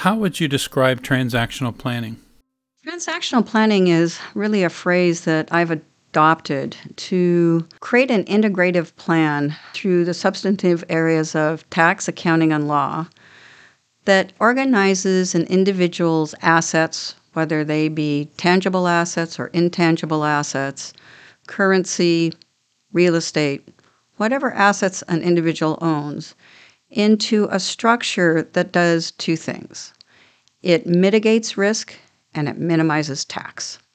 How would you describe transactional planning? Transactional planning is really a phrase that I've adopted to create an integrative plan through the substantive areas of tax, accounting, and law that organizes an individual's assets, whether they be tangible assets or intangible assets, currency, real estate, whatever assets an individual owns, into a structure that does two things. It mitigates risk and it minimizes tax.